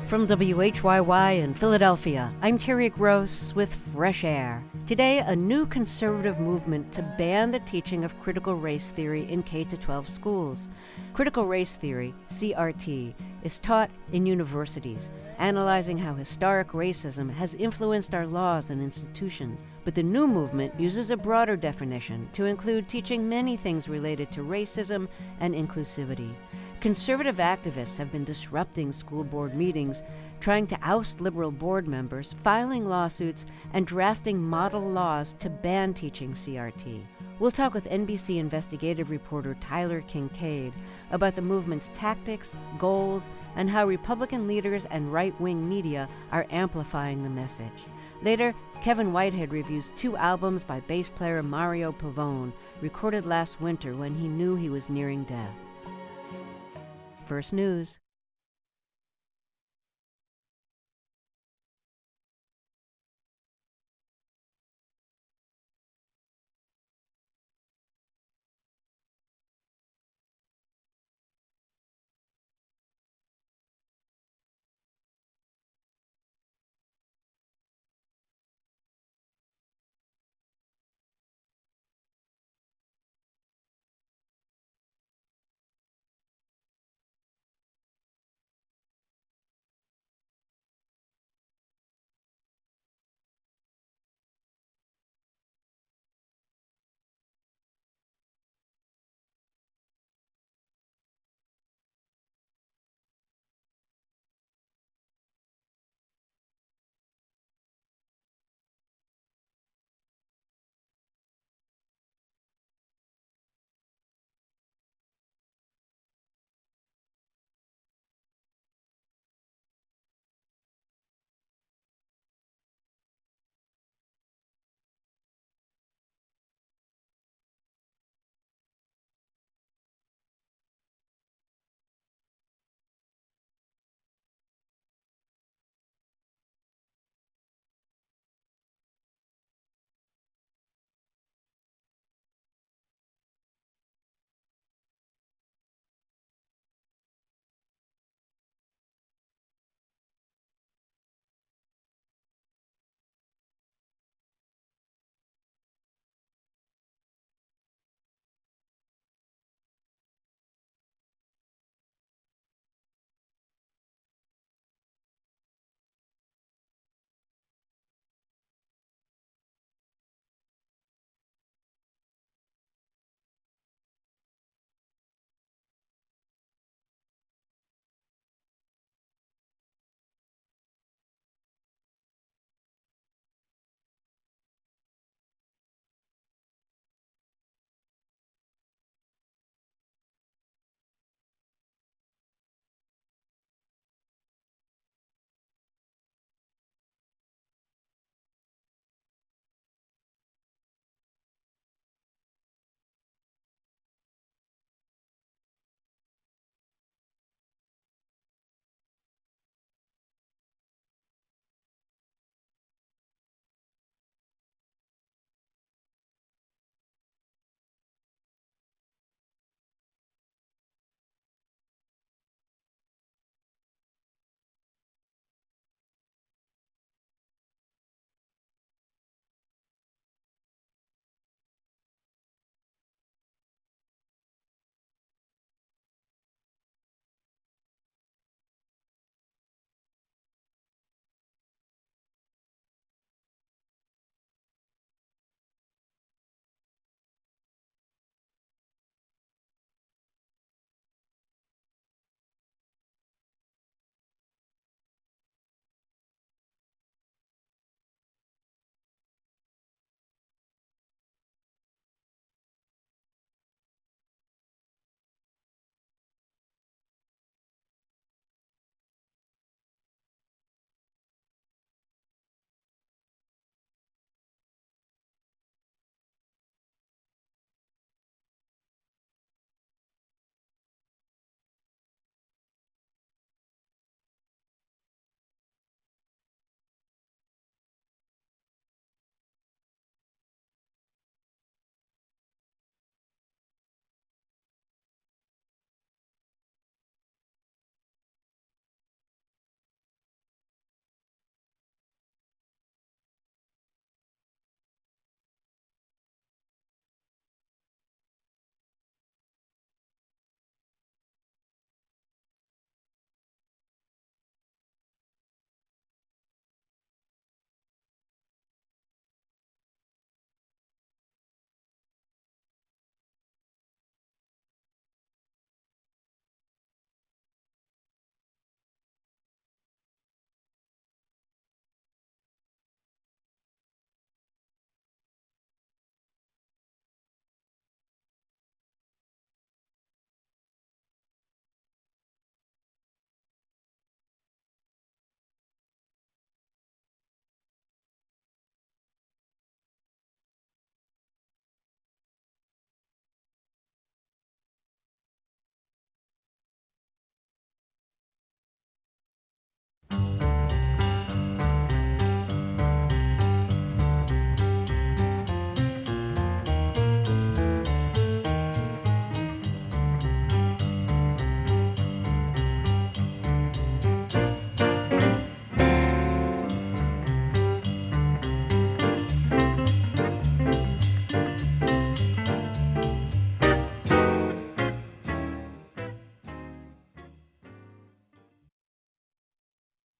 From WHYY in Philadelphia, I'm Terry Gross with Fresh Air. Today, a new conservative movement to ban the teaching of critical race theory in K-12 schools. Critical race theory, CRT, is taught in universities, analyzing how historic racism has influenced our laws and institutions. But the new movement uses a broader definition to include teaching many things related to racism and inclusivity. Conservative activists have been disrupting school board meetings, trying to oust liberal board members, filing lawsuits, and drafting model laws to ban teaching CRT. We'll talk with NBC investigative reporter Tyler Kincaid about the movement's tactics, goals, and how Republican leaders and right-wing media are amplifying the message. Later, Kevin Whitehead reviews 2 albums by bass player Mario Pavone, recorded last winter when he knew he was nearing death. First News.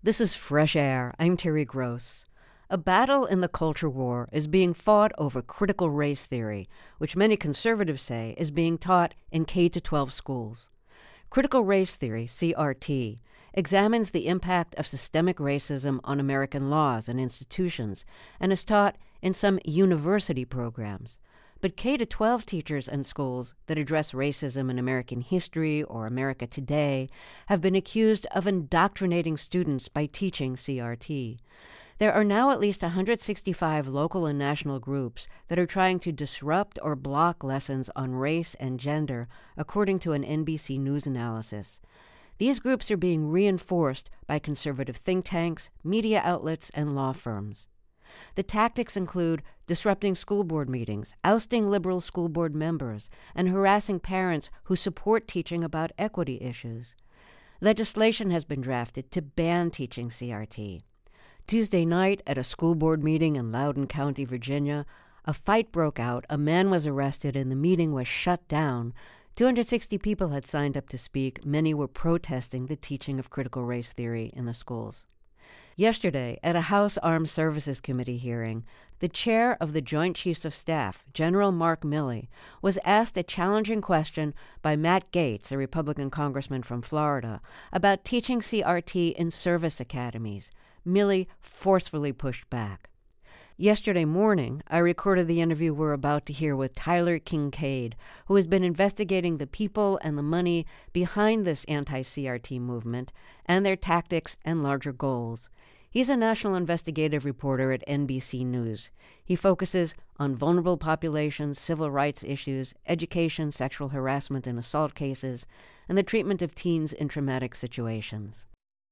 This is Fresh Air. I'm Terry Gross. A battle in the culture war is being fought over critical race theory, which many conservatives say is being taught in K-12 schools. Critical race theory, CRT, examines the impact of systemic racism on American laws and institutions and is taught in some university programs. But K-12 teachers and schools that address racism in American history or America today have been accused of indoctrinating students by teaching CRT. There are now at least 165 local and national groups that are trying to disrupt or block lessons on race and gender, according to an NBC News analysis. These groups are being reinforced by conservative think tanks, media outlets, and law firms. The tactics include disrupting school board meetings, ousting liberal school board members, and harassing parents who support teaching about equity issues. Legislation has been drafted to ban teaching CRT. Tuesday night, at a school board meeting in Loudoun County, Virginia, a fight broke out, a man was arrested, and the meeting was shut down. 260 people had signed up to speak. Many were protesting the teaching of critical race theory in the schools. Yesterday, at a House Armed Services Committee hearing, the chair of the Joint Chiefs of Staff, General Mark Milley, was asked a challenging question by Matt Gaetz, a Republican congressman from Florida, about teaching CRT in service academies. Milley forcefully pushed back. Yesterday morning, I recorded the interview we're about to hear with Tyler Kincaid, who has been investigating the people and the money behind this anti-CRT movement and their tactics and larger goals. He's a national investigative reporter at NBC News. He focuses on vulnerable populations, civil rights issues, education, sexual harassment and assault cases, and the treatment of teens in traumatic situations.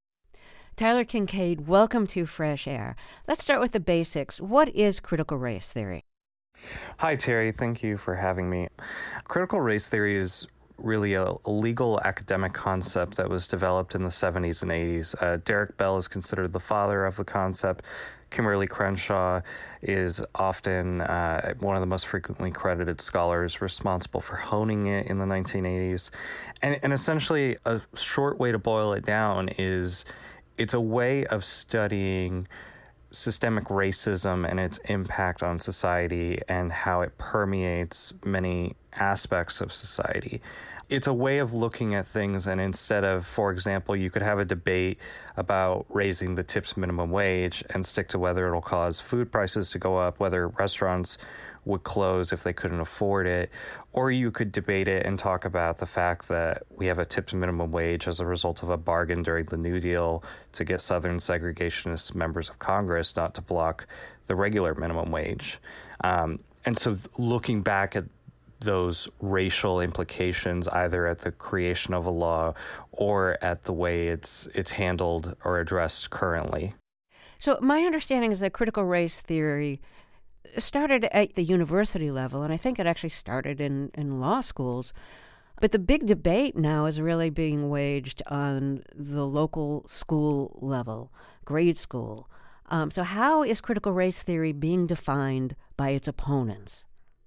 Tyler Kincaid, welcome to Fresh Air. Let's start with the basics. What is critical race theory? Hi, Terry. Thank you for having me. Critical race theory is really a legal academic concept that was developed in the 70s and 80s. Derek Bell is considered the father of the concept. Kimberly Crenshaw is often one of the most frequently credited scholars responsible for honing it in the 1980s. And essentially, a short way to boil it down is it's a way of studying systemic racism and its impact on society and how it permeates many aspects of society. It's a way of looking at things, and instead of, for example, you could have a debate about raising the tips minimum wage and stick to whether it'll cause food prices to go up, whether restaurants would close if they couldn't afford it, or you could debate it and talk about the fact that we have a tips minimum wage as a result of a bargain during the New Deal to get Southern segregationist members of Congress not to block the regular minimum wage. And so looking back at those racial implications, either at the creation of a law or at the way it's handled or addressed currently. So my understanding is that critical race theory started at the university level, and I think it actually started in law schools. But the big debate now is really being waged on the local school level, grade school. So how is critical race theory being defined by its opponents?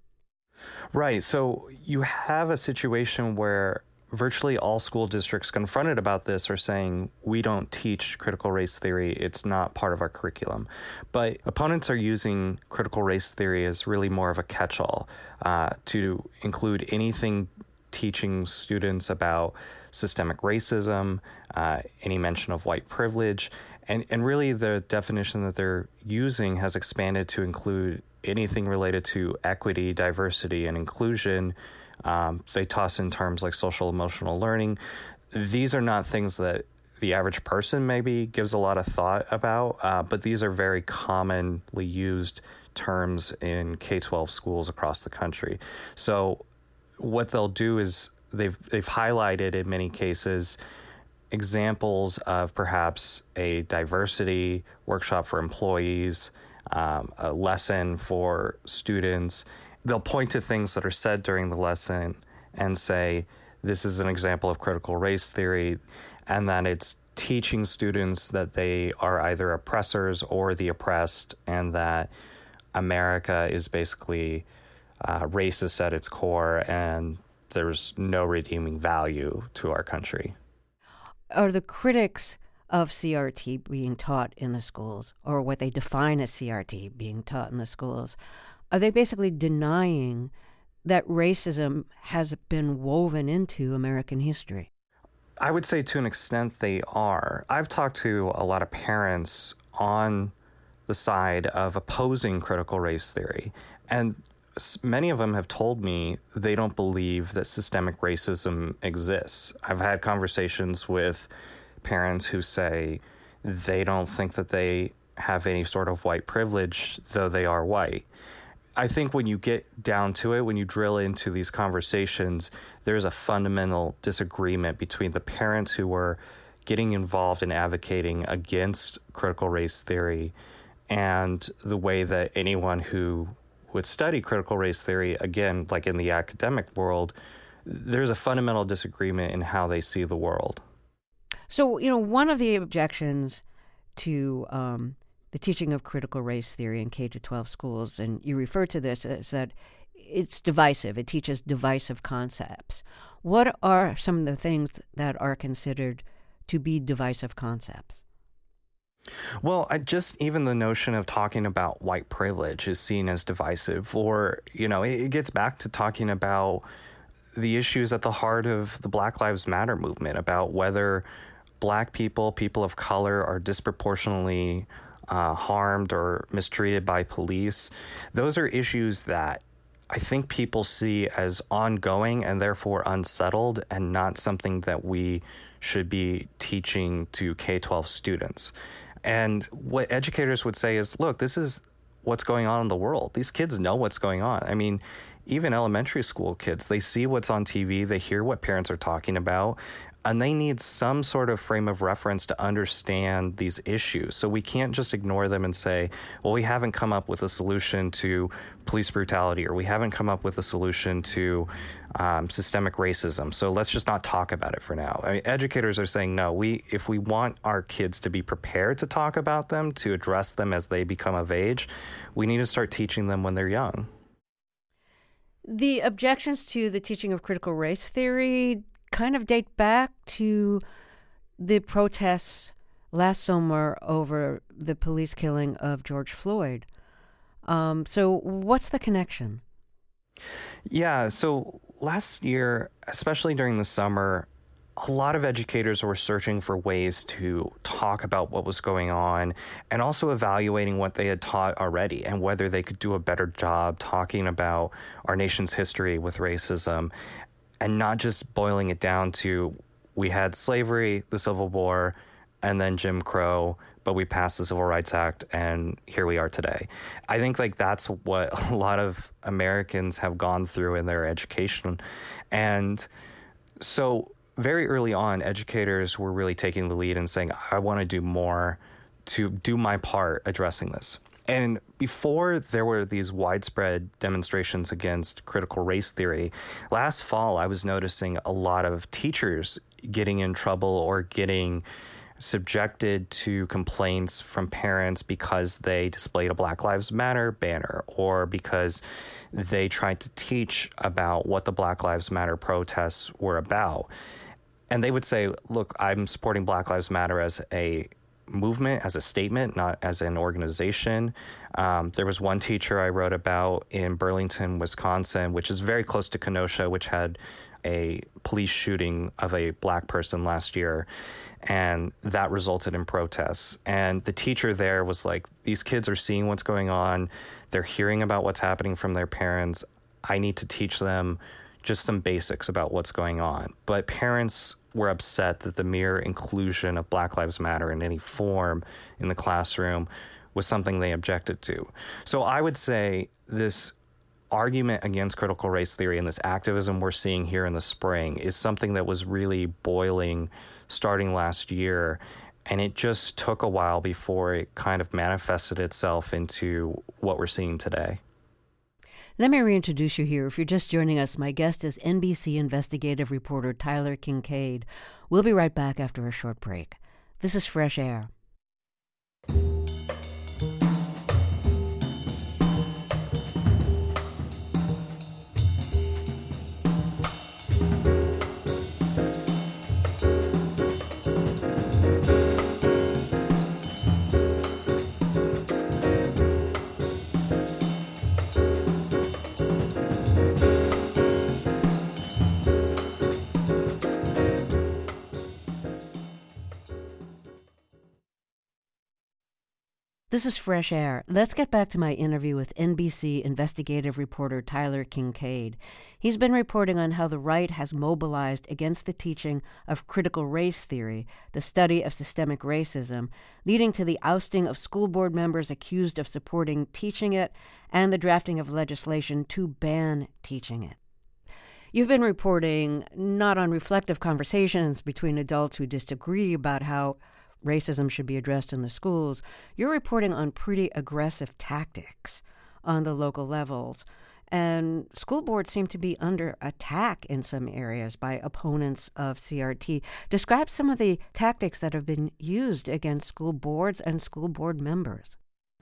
Right. So you have a situation where virtually all school districts confronted about this are saying, we don't teach critical race theory. It's not part of our curriculum. But opponents are using critical race theory as really more of a catch-all to include anything teaching students about systemic racism, any mention of white privilege. And really the definition that they're using has expanded to include anything related to equity, diversity, and inclusion. They toss in terms like social emotional learning. These are not things that the average person maybe gives a lot of thought about, but these are very commonly used terms in K-12 schools across the country. So what they'll do is they've highlighted in many cases examples of perhaps a diversity workshop for employees, a lesson for students. They'll point to things that are said during the lesson and say, this is an example of critical race theory, and that it's teaching students that they are either oppressors or the oppressed, and that America is basically racist at its core, and there's no redeeming value to our country. Are the critics of CRT being taught in the schools, or what they define as CRT being taught in the schools, are they basically denying that racism has been woven into American history? I would say to an extent they are. I've talked to a lot of parents on the side of opposing critical race theory, and many of them have told me they don't believe that systemic racism exists. I've had conversations with parents who say they don't think that they have any sort of white privilege, though they are white. I think when you get down to it, when you drill into these conversations, there's a fundamental disagreement between the parents who were getting involved in advocating against critical race theory and the way that anyone who would study critical race theory, again, like in the academic world, there's a fundamental disagreement in how they see the world. So, one of the objections to the teaching of critical race theory in K-12 schools, and you refer to this as that it's divisive. It teaches divisive concepts. What are some of the things that are considered to be divisive concepts? Well, just even the notion of talking about white privilege is seen as divisive, or, it gets back to talking about the issues at the heart of the Black Lives Matter movement, about whether Black people, people of color, are disproportionately harmed or mistreated by police. Those are issues that I think people see as ongoing and therefore unsettled, and not something that we should be teaching to K-12 students. And what educators would say is, look, this is what's going on in the world. These kids know what's going on. I mean, even elementary school kids, they see what's on TV, they hear what parents are talking about, and they need some sort of frame of reference to understand these issues. So we can't just ignore them and say, well, we haven't come up with a solution to police brutality, or we haven't come up with a solution to systemic racism, so let's just not talk about it for now. I mean, educators are saying, no, if we want our kids to be prepared to talk about them, to address them as they become of age, we need to start teaching them when they're young. The objections to the teaching of critical race theory kind of date back to the protests last summer over the police killing of George Floyd. So what's the connection? Yeah, so last year, especially during the summer, a lot of educators were searching for ways to talk about what was going on, and also evaluating what they had taught already and whether they could do a better job talking about our nation's history with racism, and not just boiling it down to, we had slavery, the Civil War, and then Jim Crow, but we passed the Civil Rights Act, and here we are today. I think that's what a lot of Americans have gone through in their education. And so very early on, educators were really taking the lead and saying, I want to do more to do my part addressing this. And before there were these widespread demonstrations against critical race theory, last fall I was noticing a lot of teachers getting in trouble or getting subjected to complaints from parents because they displayed a Black Lives Matter banner, or because they tried to teach about what the Black Lives Matter protests were about. And they would say, look, I'm supporting Black Lives Matter as a movement, as a statement, not as an organization. There was one teacher I wrote about in Burlington, Wisconsin, which is very close to Kenosha, which had a police shooting of a Black person last year, and that resulted in protests. And the teacher there was like, these kids are seeing what's going on. They're hearing about what's happening from their parents. I need to teach them just some basics about what's going on. But parents were upset that the mere inclusion of Black Lives Matter in any form in the classroom was something they objected to. So I would say this argument against critical race theory and this activism we're seeing here in the spring is something that was really boiling starting last year, and it just took a while before it kind of manifested itself into what we're seeing today. Let me reintroduce you here. If you're just joining us, my guest is NBC investigative reporter Tyler Kincaid. We'll be right back after a short break. This is Fresh Air. This is Fresh Air. Let's get back to my interview with NBC investigative reporter Tyler Kincaid. He's been reporting on how the right has mobilized against the teaching of critical race theory, the study of systemic racism, leading to the ousting of school board members accused of supporting teaching it and the drafting of legislation to ban teaching it. You've been reporting not on reflective conversations between adults who disagree about how racism should be addressed in the schools. You're reporting on pretty aggressive tactics on the local levels. And school boards seem to be under attack in some areas by opponents of CRT. Describe some of the tactics that have been used against school boards and school board members.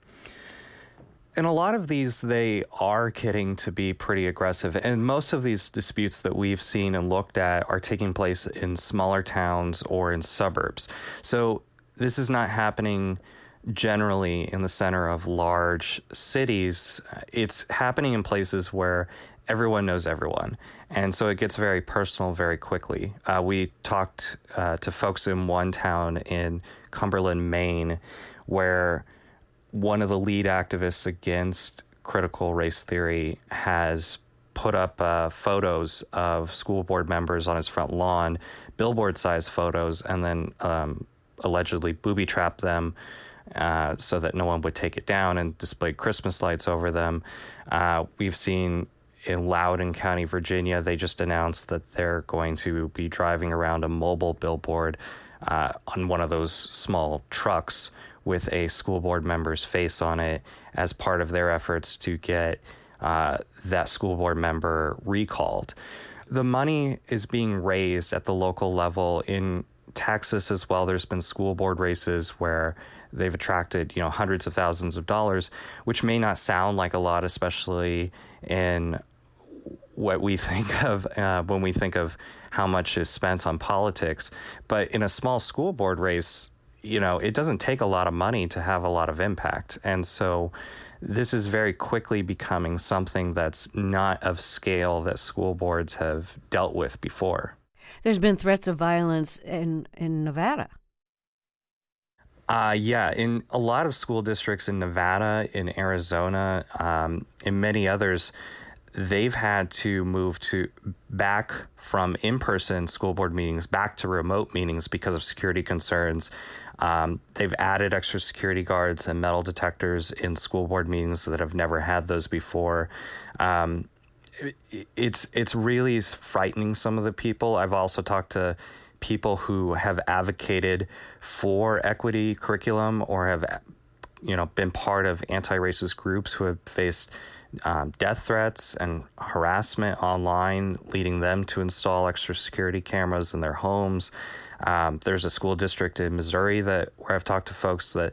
And a lot of these, they are getting to be pretty aggressive. And most of these disputes that we've seen and looked at are taking place in smaller towns or in suburbs. So this is not happening generally in the center of large cities. It's happening in places where everyone knows everyone. And so it gets very personal very quickly. We talked to folks in one town in Cumberland, Maine, where one of the lead activists against critical race theory has put up photos of school board members on his front lawn, billboard-sized photos, and then allegedly booby-trapped them so that no one would take it down, and displayed Christmas lights over them. We've seen in Loudoun County, Virginia, they just announced that they're going to be driving around a mobile billboard on one of those small trucks with a school board member's face on it as part of their efforts to get that school board member recalled. The money is being raised at the local level. In Texas as well, there's been school board races where they've attracted, hundreds of thousands of dollars, which may not sound like a lot, especially in what we think of when we think of how much is spent on politics. But in a small school board race, it doesn't take a lot of money to have a lot of impact. And so this is very quickly becoming something that's not of scale that school boards have dealt with before. There's been threats of violence in Nevada. Yeah, in a lot of school districts in Nevada, in Arizona, in many others, they've had to move back from in-person school board meetings back to remote meetings because of security concerns. They've added extra security guards and metal detectors in school board meetings that have never had those before. It's really frightening some of the people. I've also talked to people who have advocated for equity curriculum or have, been part of anti-racist groups who have faced death threats and harassment online, leading them to install extra security cameras in their homes. There's a school district in Missouri where I've talked to folks that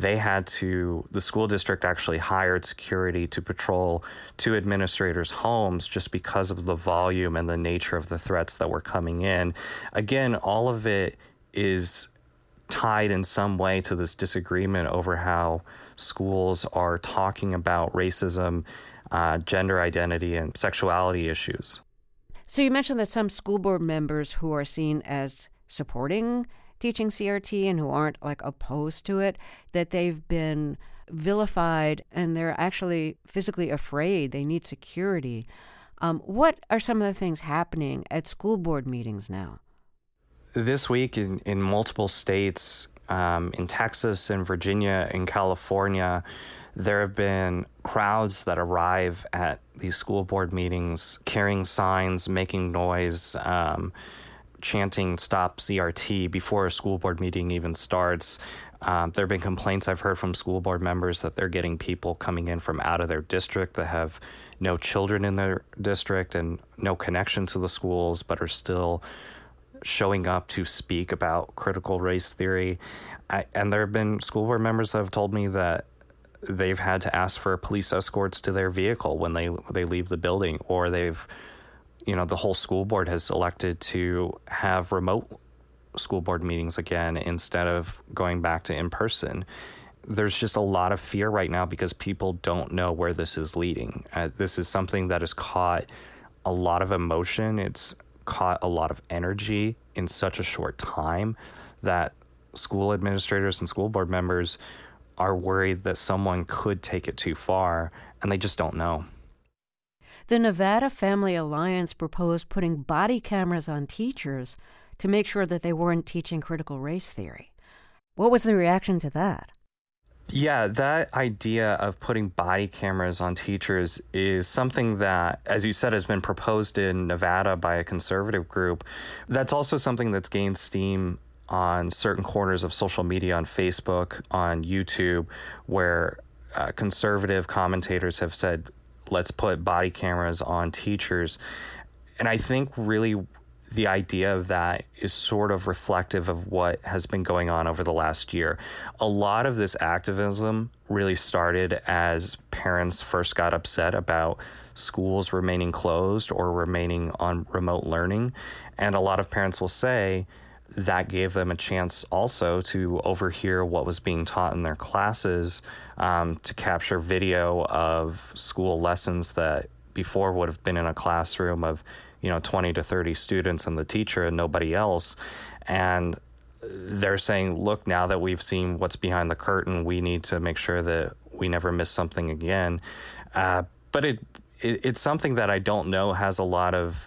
the school district actually hired security to patrol two administrators' homes just because of the volume and the nature of the threats that were coming in. Again, all of it is tied in some way to this disagreement over how schools are talking about racism, gender identity, and sexuality issues. So you mentioned that some school board members who are seen as supporting teaching CRT and who aren't opposed to it, that they've been vilified and they're actually physically afraid. They need security. What are some of the things happening at school board meetings now? This week in multiple states, in Texas and Virginia and California, there have been crowds that arrive at these school board meetings carrying signs, making noise, chanting "Stop CRT" before a school board meeting even starts. There have been complaints I've heard from school board members that they're getting people coming in from out of their district that have no children in their district and no connection to the schools, but are still showing up to speak about critical race theory. And there have been school board members that have told me that they've had to ask for police escorts to their vehicle when they leave the building, or they've, the whole school board has elected to have remote school board meetings again instead of going back to in-person. There's just a lot of fear right now because people don't know where this is leading. This is something that has caught a lot of emotion. It's caught a lot of energy in such a short time that school administrators and school board members are worried that someone could take it too far, and they just don't know. The Nevada Family Alliance proposed putting body cameras on teachers to make sure that they weren't teaching critical race theory. What was the reaction to that? Yeah, that idea of putting body cameras on teachers is something that, as you said, has been proposed in Nevada by a conservative group. That's also something that's gained steam on certain corners of social media, on Facebook, on YouTube, where conservative commentators have said, let's put body cameras on teachers. And I think really the idea of that is sort of reflective of what has been going on over the last year. A lot of this activism really started as parents first got upset about schools remaining closed or remaining on remote learning. And a lot of parents will say that gave them a chance also to overhear what was being taught in their classes, to capture video of school lessons that before would have been in a classroom of 20 to 30 students and the teacher and nobody else. And they're saying, look, now that we've seen what's behind the curtain, we need to make sure that we never miss something again. But it's something that I don't know has a lot of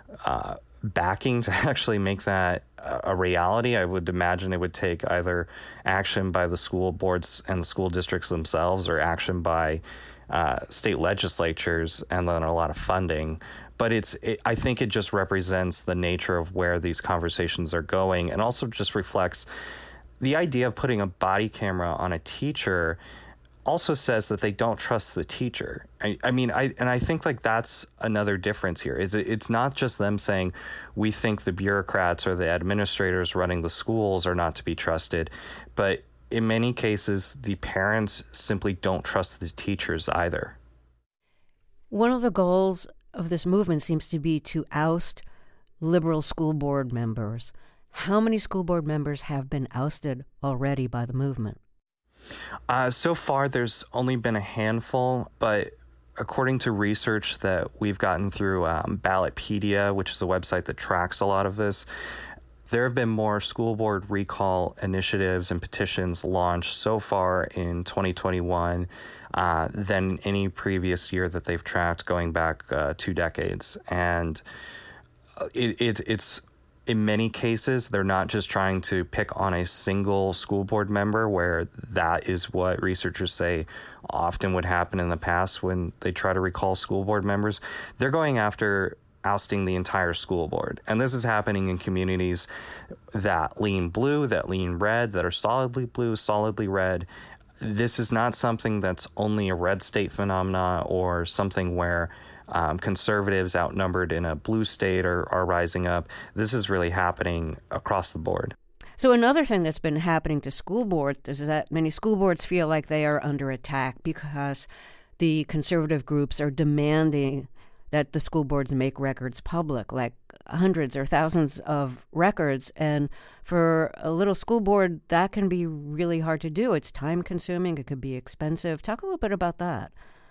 backing to actually make that a reality. I would imagine it would take either action by the school boards and the school districts themselves, or action by state legislatures, and then a lot of funding. But I think it just represents the nature of where these conversations are going, and also just reflects the idea of putting a body camera on a teacher also says that they don't trust the teacher. I think like that's another difference here. It's not just them saying we think the bureaucrats or the administrators running the schools are not to be trusted, but in many cases, the parents simply don't trust the teachers either. One of the goals of this movement seems to be to oust liberal school board members. How many school board members have been ousted already by the movement? So far, there's only been a handful, but according to research that we've gotten through Ballotpedia, which is a website that tracks a lot of this, there have been more school board recall initiatives and petitions launched so far in 2021 than any previous year that they've tracked going back 2 decades. And it's in many cases, they're not just trying to pick on a single school board member, where that is what researchers say often would happen in the past when they try to recall school board members. They're going after ousting the entire school board. And this is happening in communities that lean blue, that lean red, that are solidly blue, solidly red. This is not something that's only a red state phenomena, or something where conservatives outnumbered in a blue state are rising up. This is really happening across the board. So another thing that's been happening to school boards is that many school boards feel like they are under attack because the conservative groups are demanding that the school boards make records public, like hundreds or thousands of records. And for a little school board, that can be really hard to do. It's time consuming. It could be expensive. Talk a little bit about that.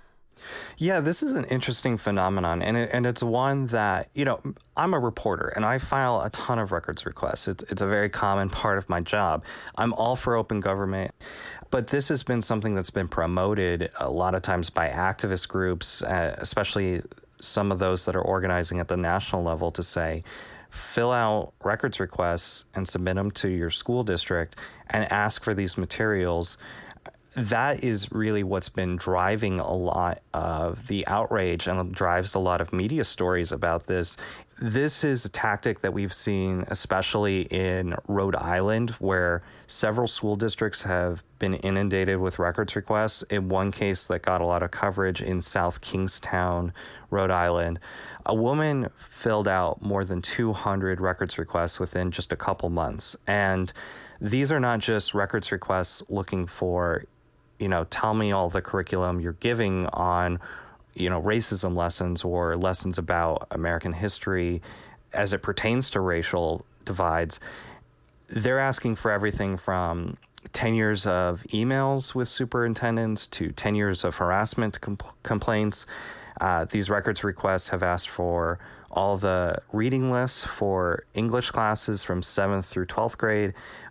Yeah, this is an interesting phenomenon, and it's one that, I'm a reporter, and I file a ton of records requests. It's a very common part of my job. I'm all for open government, but this has been something that's been promoted a lot of times by activist groups, especially some of those that are organizing at the national level, to say, fill out records requests and submit them to your school district and ask for these materials. That is really what's been driving a lot of the outrage and drives a lot of media stories about this. This is a tactic that we've seen, especially in Rhode Island, where several school districts have been inundated with records requests. In one case that got a lot of coverage in South Kingstown, Rhode Island, a woman filled out more than 200 records requests within just a couple months. And these are not just records requests looking for, tell me all the curriculum you're giving on, racism lessons or lessons about American history as it pertains to racial divides. They're asking for everything from 10 years of emails with superintendents to 10 years of harassment complaints. These records requests have asked for all the reading lists for English classes from 7th through 12th grade.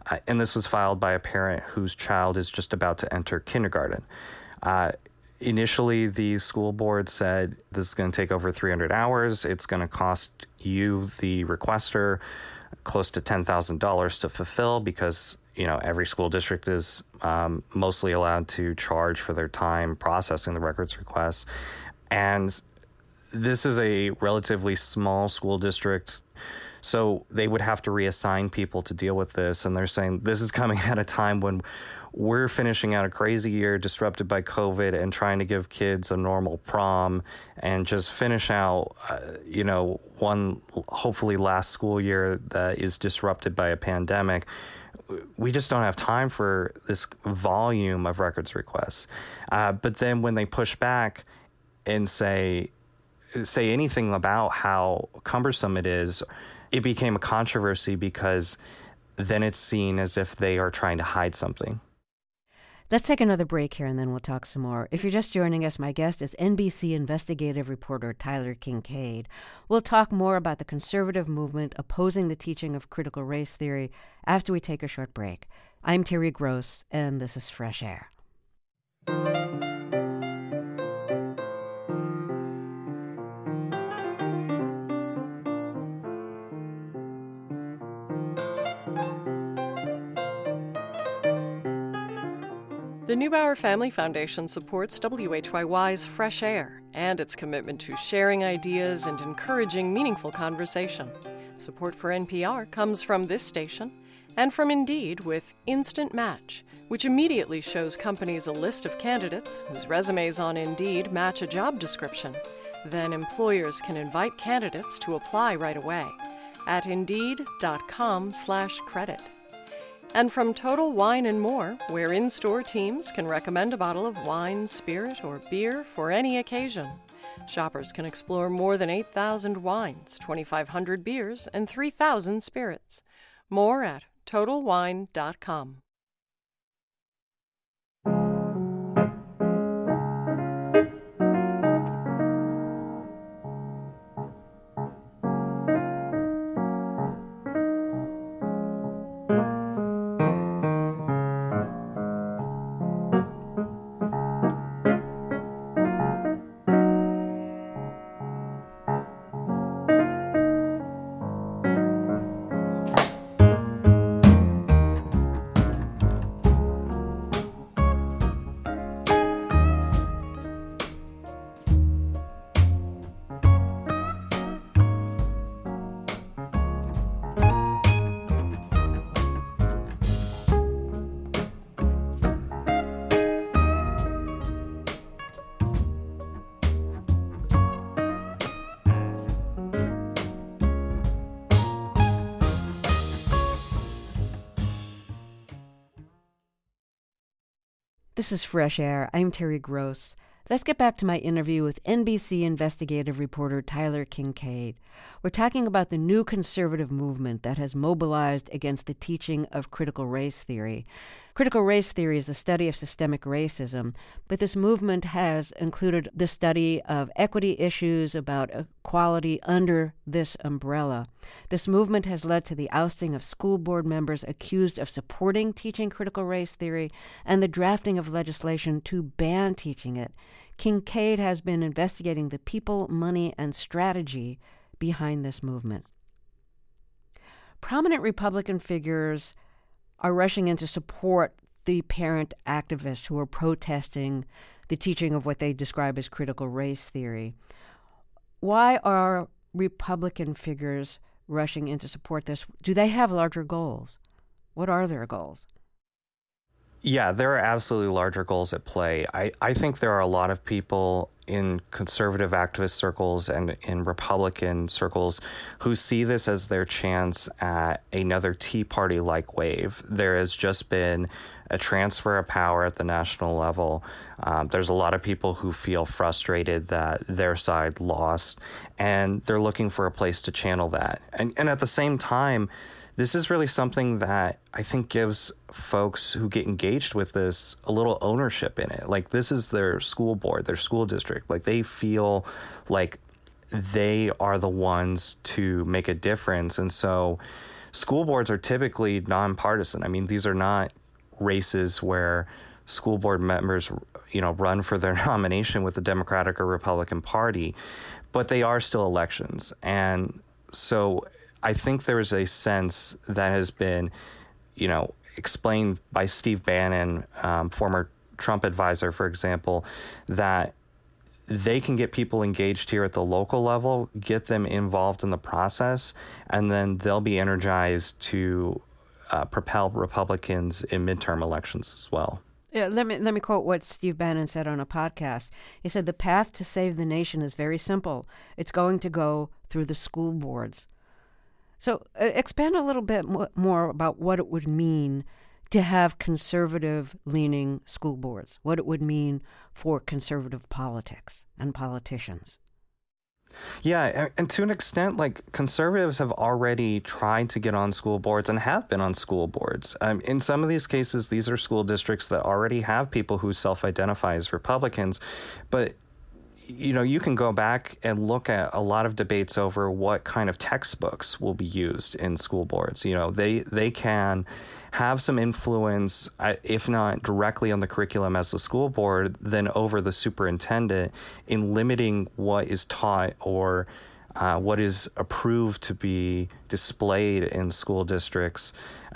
And this was filed by a parent whose child is just about to enter kindergarten. Initially, the school board said this is going to take over 300 hours. It's going to cost you, the requester, close to $10,000 to fulfill because, every school district is mostly allowed to charge for their time processing the records requests. And this is a relatively small school district, so they would have to reassign people to deal with this. And they're saying this is coming at a time when we're finishing out a crazy year disrupted by COVID and trying to give kids a normal prom and just finish out, one hopefully last school year that is disrupted by a pandemic. We just don't have time for this volume of records requests. But then when they push back and say anything about how cumbersome it is, it became a controversy because then it's seen as if they are trying to hide something. Let's take another break here and then we'll talk some more. If you're just joining us, my guest is NBC investigative reporter Tyler Kincaid. We'll talk more about the conservative movement opposing the teaching of critical race theory after we take a short break. I'm Terry Gross, and this is Fresh Air. The Neubauer Family Foundation supports WHYY's Fresh Air and its commitment to sharing ideas and encouraging meaningful conversation. Support for NPR comes from this station and from Indeed with Instant Match, which immediately shows companies a list of candidates whose resumes on Indeed match a job description. Then employers can invite candidates to apply right away at Indeed.com/credit. And from Total Wine & More, where in-store teams can recommend a bottle of wine, spirit, or beer for any occasion. Shoppers can explore more than 8,000 wines, 2,500 beers, and 3,000 spirits. More at TotalWine.com. This is Fresh Air. I'm Terry Gross. Let's get back to my interview with NBC investigative reporter Tyler Kincaid. We're talking about the new conservative movement that has mobilized against the teaching of critical race theory. Critical race theory is the study of systemic racism, but this movement has included the study of equity issues about equality under this umbrella. This movement has led to the ousting of school board members accused of supporting teaching critical race theory and the drafting of legislation to ban teaching it. Kincaid has been investigating the people, money, and strategy behind this movement. Prominent Republican figures are rushing in to support the parent activists who are protesting the teaching of what they describe as critical race theory. Why are Republican figures rushing in to support this? Do they have larger goals? What are their goals? Yeah, there are absolutely larger goals at play. I think there are a lot of people in conservative activist circles and in Republican circles who see this as their chance at another Tea Party-like wave. There has just been a transfer of power at the national level. There's a lot of people who feel frustrated that their side lost, and they're looking for a place to channel that. And at the same time, this is really something that I think gives folks who get engaged with this a little ownership in it. Like, this is their school board, their school district. Like, they feel like they are the ones to make a difference. And so school boards are typically nonpartisan. I mean, these are not races where school board members, run for their nomination with the Democratic or Republican Party, but they are still elections. And so I think there is a sense that has been, explained by Steve Bannon, former Trump advisor, for example, that they can get people engaged here at the local level, get them involved in the process, and then they'll be energized to propel Republicans in midterm elections as well. Yeah, let me quote what Steve Bannon said on a podcast. He said, "The path to save the nation is very simple. It's going to go through the school boards." So expand a little bit more about what it would mean to have conservative-leaning school boards, what it would mean for conservative politics and politicians. Yeah, and to an extent, conservatives have already tried to get on school boards and have been on school boards. In some of these cases, these are school districts that already have people who self-identify as Republicans. But, you can go back and look at a lot of debates over what kind of textbooks will be used in school boards. They can have some influence, if not directly on the curriculum as the school board, then over the superintendent in limiting what is taught or what is approved to be displayed in school districts.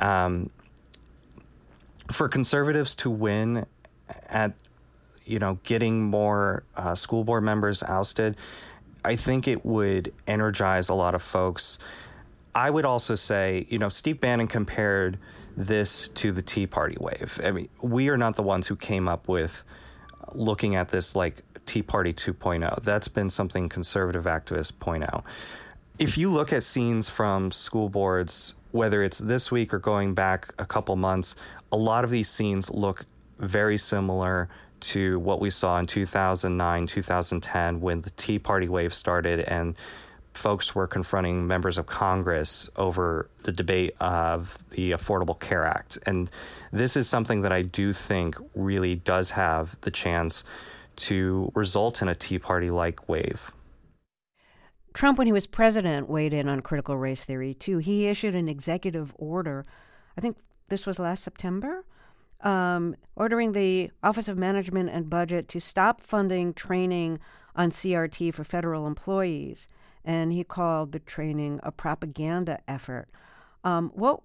For conservatives to win at, getting more school board members ousted, I think it would energize a lot of folks. I would also say, Steve Bannon compared this to the Tea Party wave. I mean, we are not the ones who came up with looking at this like Tea Party 2.0. That's been something conservative activists point out. If you look at scenes from school boards, whether it's this week or going back a couple months, a lot of these scenes look very similar to what we saw in 2009, 2010, when the Tea Party wave started and folks were confronting members of Congress over the debate of the Affordable Care Act. And this is something that I do think really does have the chance to result in a Tea Party-like wave. Trump, when he was president, weighed in on critical race theory, too. He issued an executive order, I think this was last September, ordering the Office of Management and Budget to stop funding training on CRT for federal employees. And he called the training a propaganda effort. What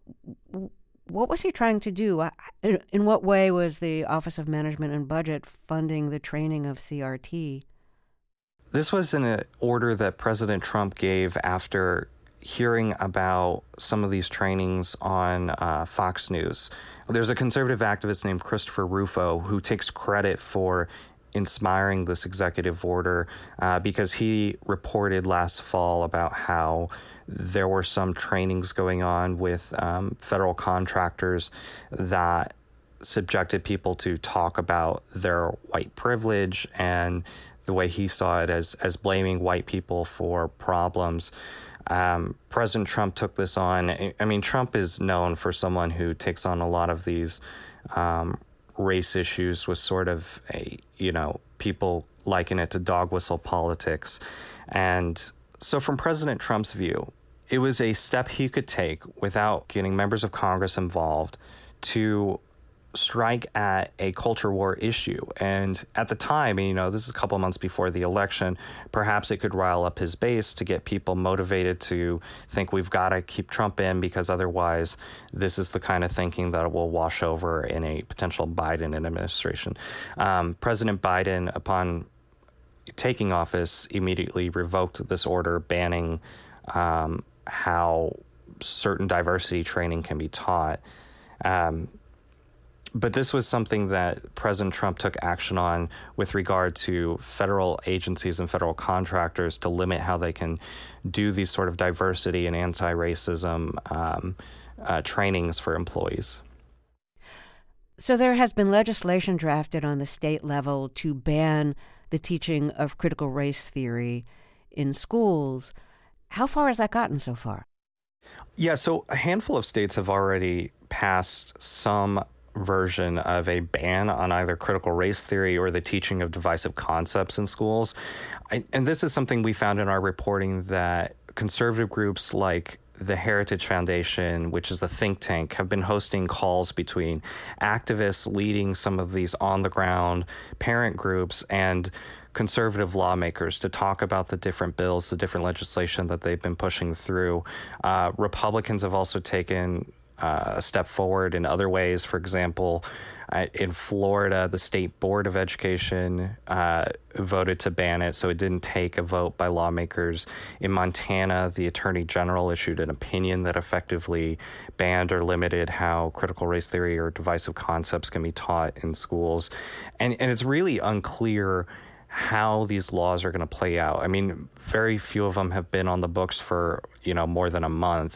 was he trying to do? In what way was the Office of Management and Budget funding the training of CRT? This was an order that President Trump gave after hearing about some of these trainings on Fox News. There's a conservative activist named Christopher Rufo who takes credit for inspiring this executive order because he reported last fall about how there were some trainings going on with federal contractors that subjected people to talk about their white privilege and the way he saw it as blaming white people for problems. President Trump took this on. I mean, Trump is known for someone who takes on a lot of these race issues with sort of people liken it to dog whistle politics. And so from President Trump's view, it was a step he could take without getting members of Congress involved to strike at a culture war issue. And at the time, this is a couple of months before the election, perhaps it could rile up his base to get people motivated to think we've got to keep Trump in because otherwise this is the kind of thinking that will wash over in a potential Biden administration. President Biden, upon taking office, immediately revoked this order banning how certain diversity training can be taught. But this was something that President Trump took action on with regard to federal agencies and federal contractors to limit how they can do these sort of diversity and anti-racism trainings for employees. So there has been legislation drafted on the state level to ban the teaching of critical race theory in schools. How far has that gotten so far? Yeah, so a handful of states have already passed some version of a ban on either critical race theory or the teaching of divisive concepts in schools. And this is something we found in our reporting, that conservative groups like the Heritage Foundation, which is a think tank, have been hosting calls between activists leading some of these on-the-ground parent groups and conservative lawmakers to talk about the different bills, the different legislation that they've been pushing through. Republicans have also taken a step forward in other ways. For example, in Florida, the State Board of Education voted to ban it, so it didn't take a vote by lawmakers. In Montana, the Attorney General issued an opinion that effectively banned or limited how critical race theory or divisive concepts can be taught in schools. And it's really unclear how these laws are going to play out. I mean, very few of them have been on the books for, more than a month.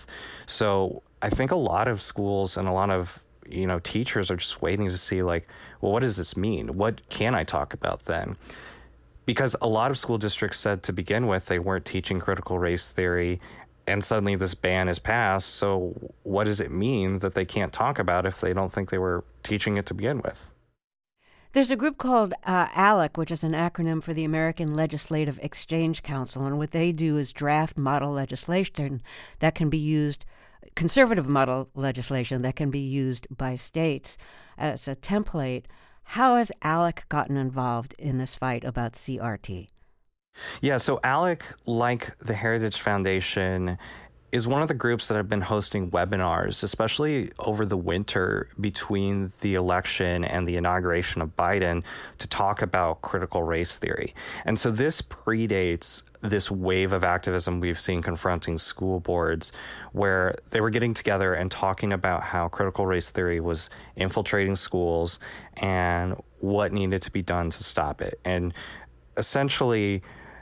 So I think a lot of schools and a lot of, teachers are just waiting to see well, what does this mean? What can I talk about then? Because a lot of school districts said to begin with, they weren't teaching critical race theory, and suddenly this ban is passed. So what does it mean that they can't talk about if they don't think they were teaching it to begin with? There's a group called ALEC, which is an acronym for the American Legislative Exchange Council, and what they do is draft model legislation that can be used, conservative model legislation that can be used by states as a template. How has ALEC gotten involved in this fight about CRT? Yeah, so ALEC, like the Heritage Foundation, is one of the groups that have been hosting webinars, especially over the winter between the election and the inauguration of Biden, to talk about critical race theory. And so this predates this wave of activism we've seen confronting school boards, where they were getting together and talking about how critical race theory was infiltrating schools and what needed to be done to stop it. And essentially,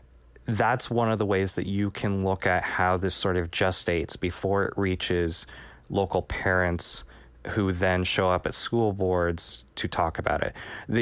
that's one of the ways that you can look at how this sort of gestates before it reaches local parents who then show up at school boards to talk about it.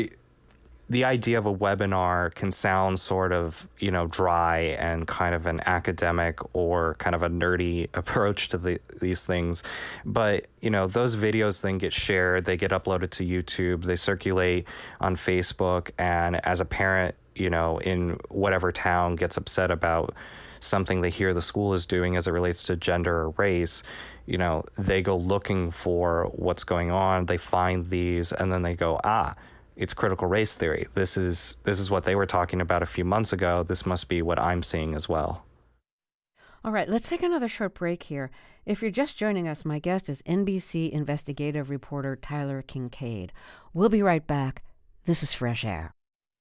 The idea of a webinar can sound sort of, dry and kind of an academic or kind of a nerdy approach to these things. But, those videos then get shared, they get uploaded to YouTube, they circulate on Facebook, and as a parent, in whatever town gets upset about something they hear the school is doing as it relates to gender or race, they go looking for what's going on, they find these, and then they go, it's critical race theory. This is what they were talking about a few months ago. This must be what I'm seeing as well. All right, let's take another short break here. If you're just joining us, my guest is NBC investigative reporter Tyler Kincaid. We'll be right back. This is Fresh Air.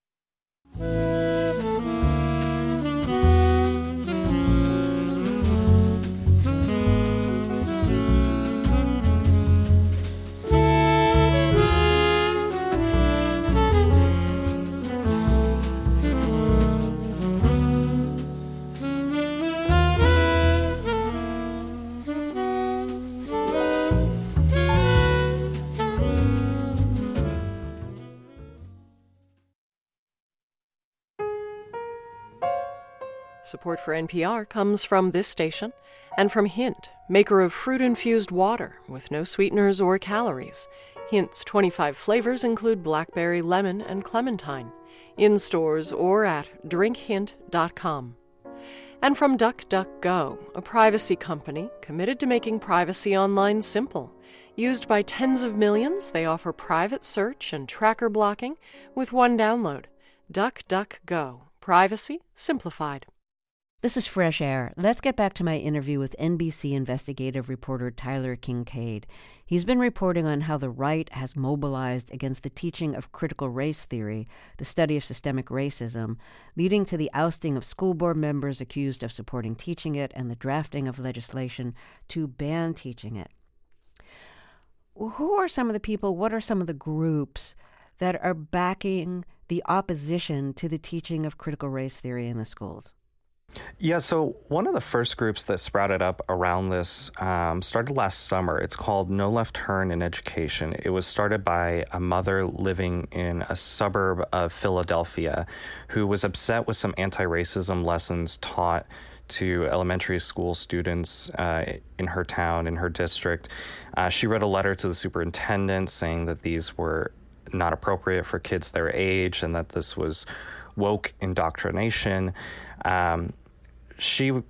Support for NPR comes from this station and from Hint, maker of fruit-infused water with no sweeteners or calories. Hint's 25 flavors include blackberry, lemon, and clementine. In stores or at drinkhint.com. And from DuckDuckGo, a privacy company committed to making privacy online simple. Used by tens of millions, they offer private search and tracker blocking with one download. DuckDuckGo. Privacy simplified. This is Fresh Air. Let's get back to my interview with NBC investigative reporter Tyler Kincaid. He's been reporting on how the right has mobilized against the teaching of critical race theory, the study of systemic racism, leading to the ousting of school board members accused of supporting teaching it and the drafting of legislation to ban teaching it. Who are some of the people, what are some of the groups that are backing the opposition to the teaching of critical race theory in the schools? Yeah, so one of the first groups that sprouted up around this started last summer. It's called No Left Turn in Education. It was started by a mother living in a suburb of Philadelphia who was upset with some anti-racism lessons taught to elementary school students in her town, in her district. She wrote a letter to the superintendent saying that these were not appropriate for kids their age and that this was woke indoctrination. She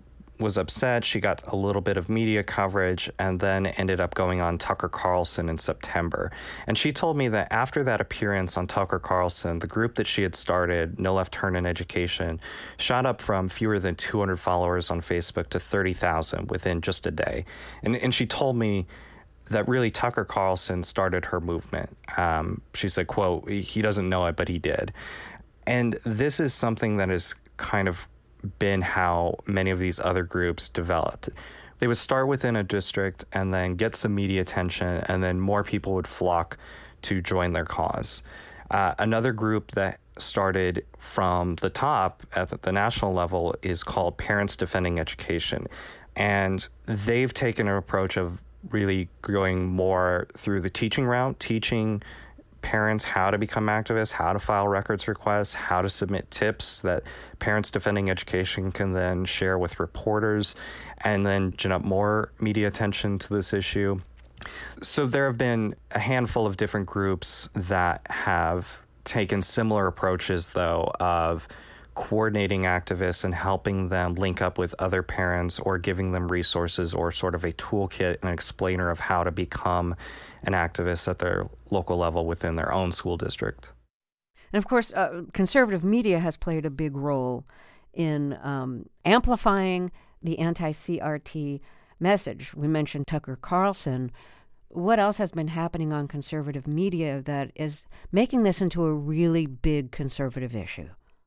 was upset. She got a little bit of media coverage and then ended up going on Tucker Carlson in September. And she told me that after that appearance on Tucker Carlson, the group that she had started, No Left Turn in Education, shot up from fewer than 200 followers on Facebook to 30,000 within just a day. And she told me that really Tucker Carlson started her movement. She said, quote, "He doesn't know it, but he did." And this is something that has kind of been how many of these other groups developed. They would start within a district and then get some media attention, and then more people would flock to join their cause. Another group that started from the top at the national level is called Parents Defending Education. And they've taken an approach of really going more through the teaching route, teaching parents how to become activists, how to file records requests, how to submit tips that Parents Defending Education can then share with reporters, and then gin up more media attention to this issue. So there have been a handful of different groups that have taken similar approaches, though, of coordinating activists and helping them link up with other parents or giving them resources or sort of a toolkit, an explainer of how to become an activist at their local level within their own school district. And of course, conservative media has played a big role in amplifying the anti-CRT message. We mentioned Tucker Carlson. What else has been happening on conservative media that is making this into a really big conservative issue?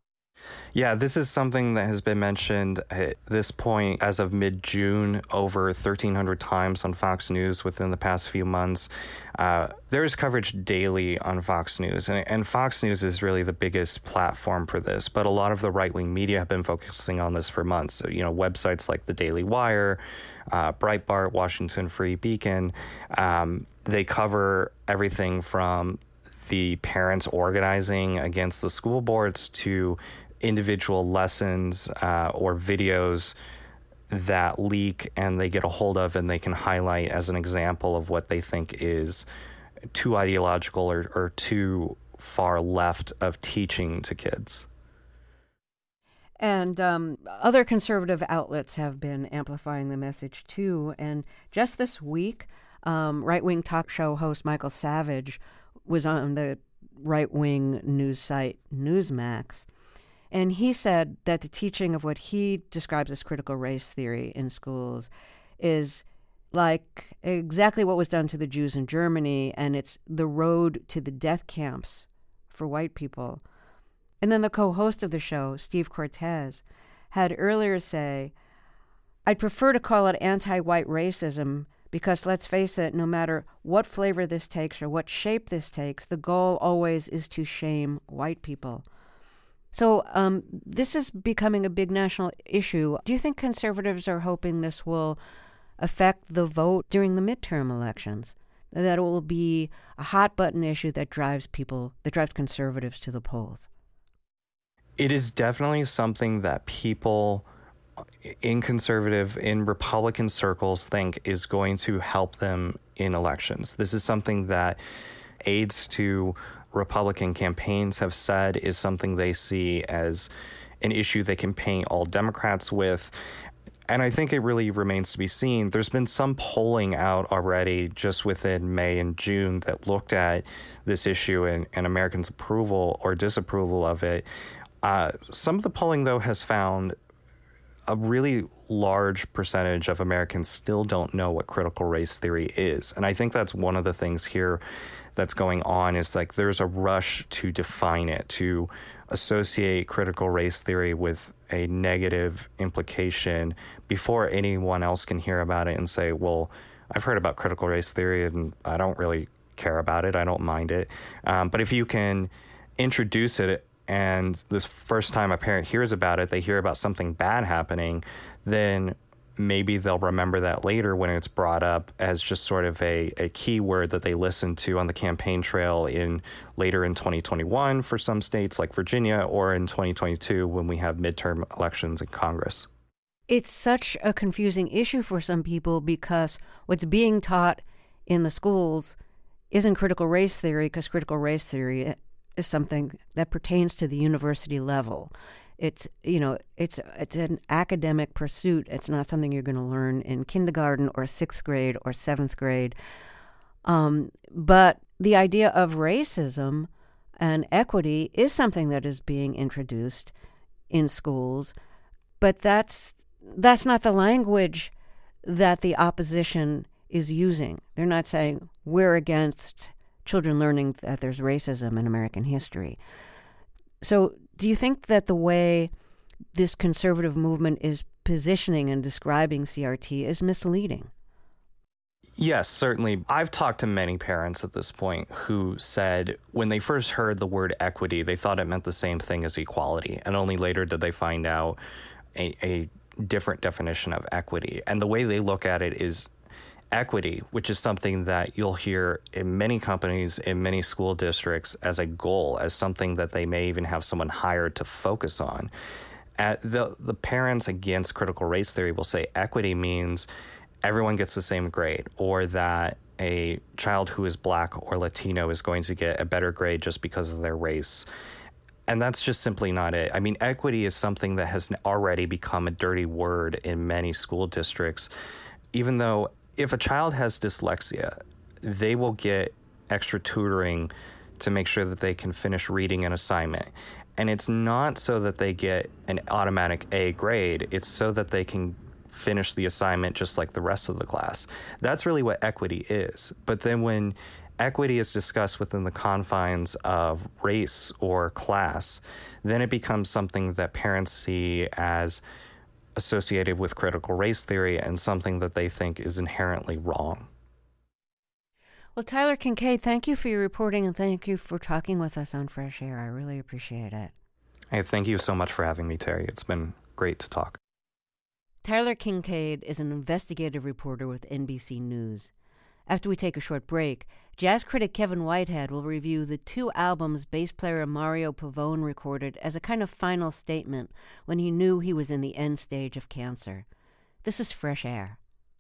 Yeah, this is something that has been mentioned at this point as of mid-June over 1,300 times on Fox News within the past few months. There is coverage daily on Fox News, and Fox News is really the biggest platform for this, but a lot of the right-wing media have been focusing on this for months. So, websites like the Daily Wire, Breitbart, Washington Free Beacon, they cover everything from the parents organizing against the school boards to individual lessons or videos that leak and they get a hold of and they can highlight as an example of what they think is too ideological or too far left of teaching to kids. And other conservative outlets have been amplifying the message too. And just this week, right-wing talk show host Michael Savage was on the right-wing news site Newsmax. And he said that the teaching of what he describes as critical race theory in schools is like exactly what was done to the Jews in Germany, and it's the road to the death camps for white people. And then the co-host of the show, Steve Cortez, had earlier say, "I'd prefer to call it anti-white racism because, let's face it, no matter what flavor this takes or what shape this takes, the goal always is to shame white people." So this is becoming a big national issue. Do you think conservatives are hoping this will affect the vote during the midterm elections? That it will be a hot-button issue that drives conservatives to the polls? It is definitely something that people in Republican circles think is going to help them in elections. This is something that aides to Republican campaigns have said is something they see as an issue they can paint all Democrats with. And I think it really remains to be seen. There's been some polling out already just within May and June that looked at this issue and Americans' approval or disapproval of it. Some of the polling, though, has found a really large percentage of Americans still don't know what critical race theory is. And I think that's one of the things here that's going on is like there's a rush to define it, to associate critical race theory with a negative implication before anyone else can hear about it and say, well, I've heard about critical race theory and I don't really care about it. I don't mind it. But if you can introduce it and this first time a parent hears about it, they hear about something bad happening, then maybe they'll remember that later when it's brought up as just sort of a keyword that they listen to on the campaign trail later in 2021 for some states like Virginia, or in 2022 when we have midterm elections in Congress. It's such a confusing issue for some people because what's being taught in the schools isn't critical race theory, because critical race theory is something that pertains to the university level. It's an academic pursuit. It's not something you're going to learn in kindergarten or 6th grade or 7th grade. But the idea of racism and equity is something that is being introduced in schools, but that's not the language that the opposition is using. They're not saying we're against children learning that there's racism in American history. So do you think that the way this conservative movement is positioning and describing CRT is misleading? Yes, certainly. I've talked to many parents at this point who said when they first heard the word equity, they thought it meant the same thing as equality. And only later did they find out a different definition of equity. And the way they look at it is equity, which is something that you'll hear in many companies, in many school districts as a goal, as something that they may even have someone hired to focus on. The parents against critical race theory will say equity means everyone gets the same grade, or that a child who is Black or Latino is going to get a better grade just because of their race. And that's just simply not it. I mean, equity is something that has already become a dirty word in many school districts, even though if a child has dyslexia, they will get extra tutoring to make sure that they can finish reading an assignment. And it's not so that they get an automatic A grade. It's so that they can finish the assignment just like the rest of the class. That's really what equity is. But then when equity is discussed within the confines of race or class, then it becomes something that parents see as associated with critical race theory and something that they think is inherently wrong. Well, Tyler Kincaid, thank you for your reporting and thank you for talking with us on Fresh Air. I really appreciate it. Hey, thank you so much for having me, Terry. It's been great to talk. Tyler Kincaid is an investigative reporter with NBC News. After we take a short break, jazz critic Kevin Whitehead will review the 2 albums bass player Mario Pavone recorded as a kind of final statement when he knew he was in the end stage of cancer. This is Fresh Air.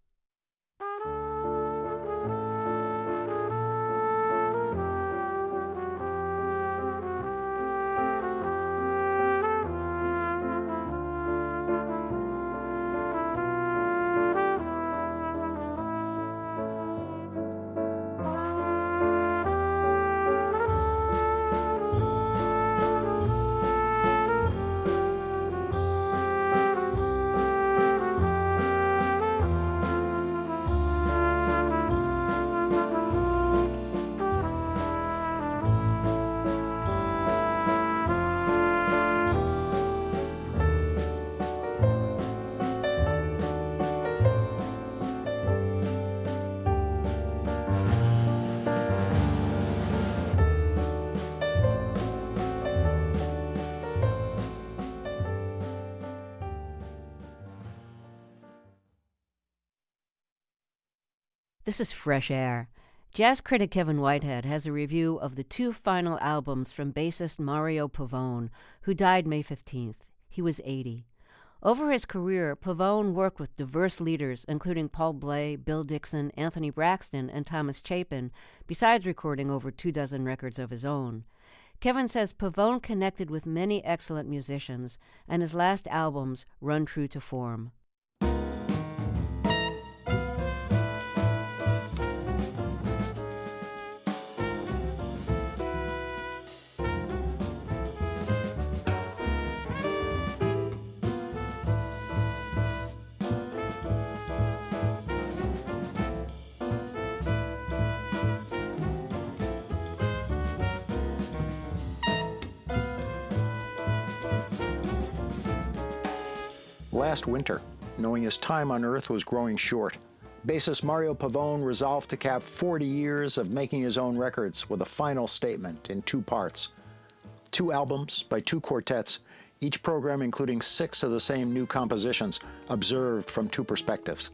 This is Fresh Air. Jazz critic Kevin Whitehead has a review of the 2 final albums from bassist Mario Pavone, who died May 15th. He was 80. Over his career, Pavone worked with diverse leaders, including Paul Bley, Bill Dixon, Anthony Braxton, and Thomas Chapin, besides recording over 24 records of his own. Kevin says Pavone connected with many excellent musicians, and his last albums run true to form. Last winter, knowing his time on Earth was growing short, bassist Mario Pavone resolved to cap 40 years of making his own records with a final statement in 2 parts. 2 albums by 2 quartets, each program including 6 of the same new compositions, observed from 2 perspectives.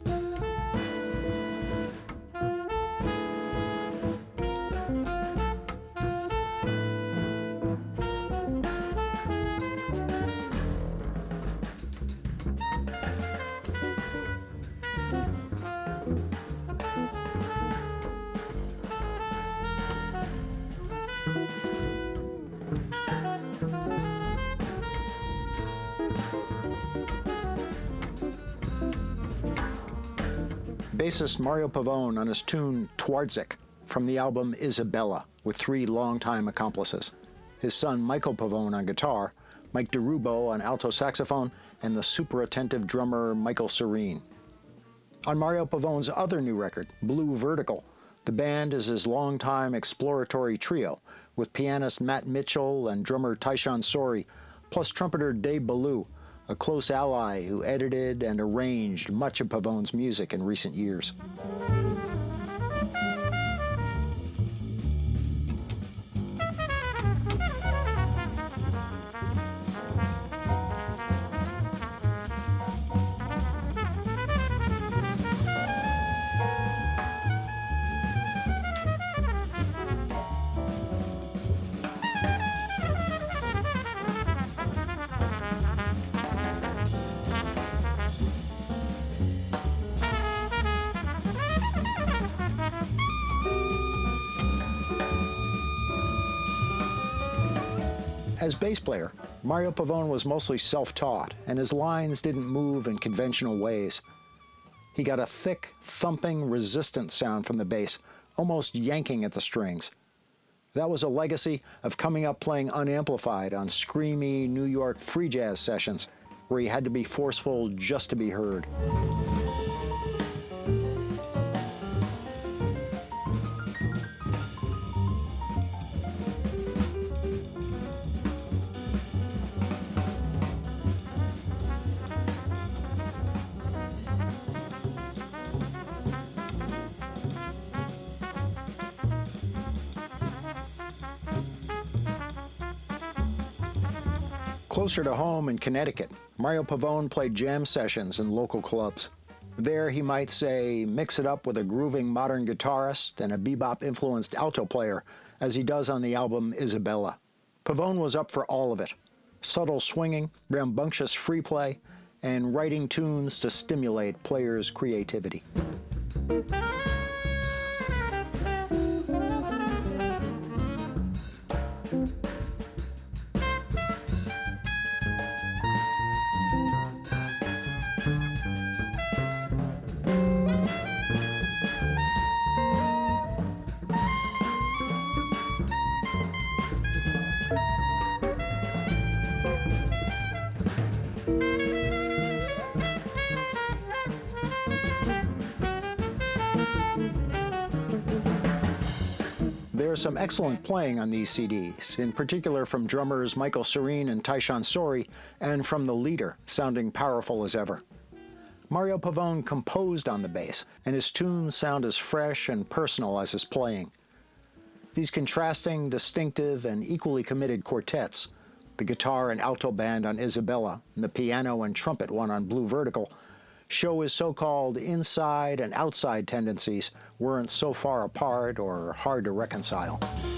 bassist Mario Pavone on his tune Twardzik from the album Isabella with 3 longtime accomplices. His son Michael Pavone on guitar, Mike DeRubo on alto saxophone, and the super attentive drummer Michael Serene. On Mario Pavone's other new record, Blue Vertical, the band is his longtime exploratory trio with pianist Matt Mitchell and drummer Tyshawn Sorey, plus trumpeter Dave Ballou, a close ally who edited and arranged much of Pavone's music in recent years. As bass player, Mario Pavone was mostly self-taught, and his lines didn't move in conventional ways. He got a thick, thumping, resistant sound from the bass, almost yanking at the strings. That was a legacy of coming up playing unamplified on screamy New York free jazz sessions, where he had to be forceful just to be heard. Closer to home in Connecticut, Mario Pavone played jam sessions in local clubs. There he might, say, mix it up with a grooving modern guitarist and a bebop-influenced alto player, as he does on the album Isabella. Pavone was up for all of it: subtle swinging, rambunctious free play, and writing tunes to stimulate players' creativity. There's some excellent playing on these CDs, in particular from drummers Michael Serene and Tyshawn Sorey, and from the leader, sounding powerful as ever. Mario Pavone composed on the bass, and his tunes sound as fresh and personal as his playing. These contrasting, distinctive, and equally committed quartets, the guitar and alto band on Isabella, and the piano and trumpet one on Blue Vertical, show his so-called inside and outside tendencies weren't so far apart or hard to reconcile.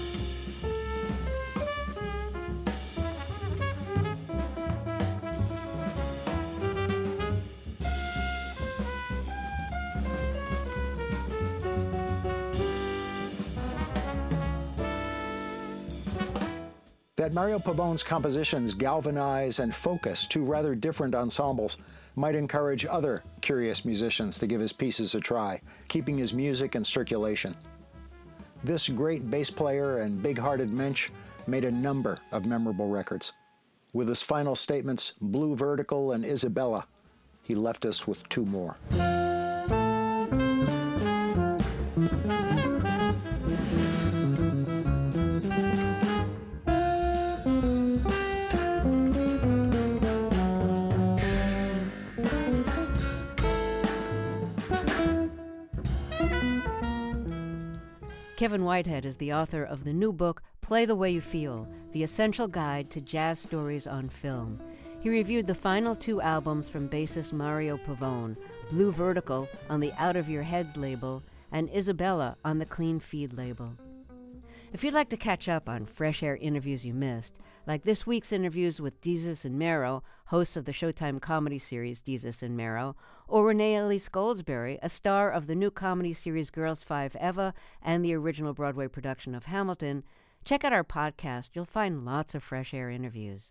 That Mario Pavone's compositions galvanize and focus 2 rather different ensembles might encourage other curious musicians to give his pieces a try, keeping his music in circulation. This great bass player and big-hearted mensch made a number of memorable records. With his final statements, Blue Vertical and Isabella, he left us with 2 more. Kevin Whitehead is the author of the new book, Play the Way You Feel, The Essential Guide to Jazz Stories on Film. He reviewed the final 2 albums from bassist Mario Pavone, Blue Vertical on the Out of Your Heads label, and Isabella on the Clean Feed label. If you'd like to catch up on fresh air interviews you missed, like this week's interviews with Desus and Mero, hosts of the Showtime comedy series Desus and Mero, or Renee Elise Goldsberry, a star of the new comedy series Girls 5 Eva and the original Broadway production of Hamilton, check out our podcast. You'll find lots of fresh air interviews.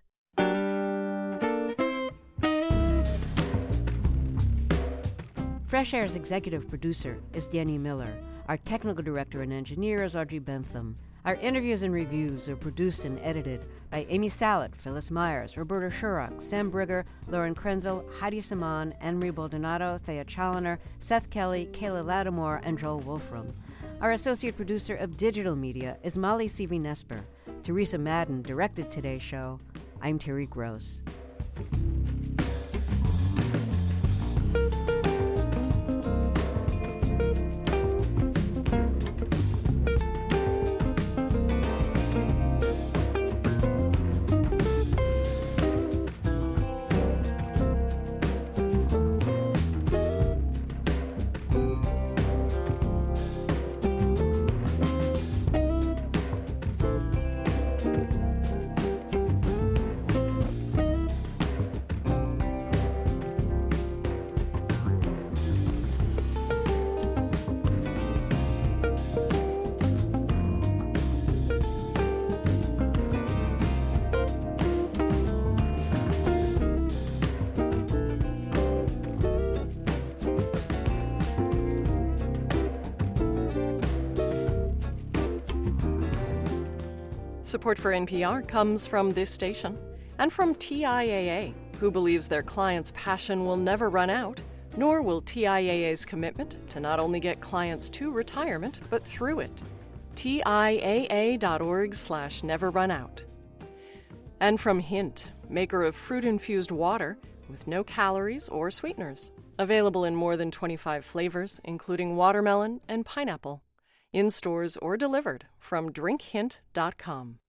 Fresh Air's executive producer is Danny Miller. Our technical director and engineer is Audrey Bentham. Our interviews and reviews are produced and edited by Amy Salet, Phyllis Myers, Roberta Shurock, Sam Brigger, Lauren Krenzel, Heidi Saman, Anne-Marie Baldonado, Thea Challoner, Seth Kelly, Kayla Lattimore, and Joel Wolfram. Our associate producer of digital media is Molly Seavey-Nesper. Teresa Madden directed today's show. I'm Terry Gross. Support for NPR comes from this station and from TIAA, who believes their clients' passion will never run out, nor will TIAA's commitment to not only get clients to retirement, but through it. TIAA.org/neverrunout. And from Hint, maker of fruit-infused water with no calories or sweeteners. Available in more than 25 flavors, including watermelon and pineapple. In stores or delivered from drinkhint.com.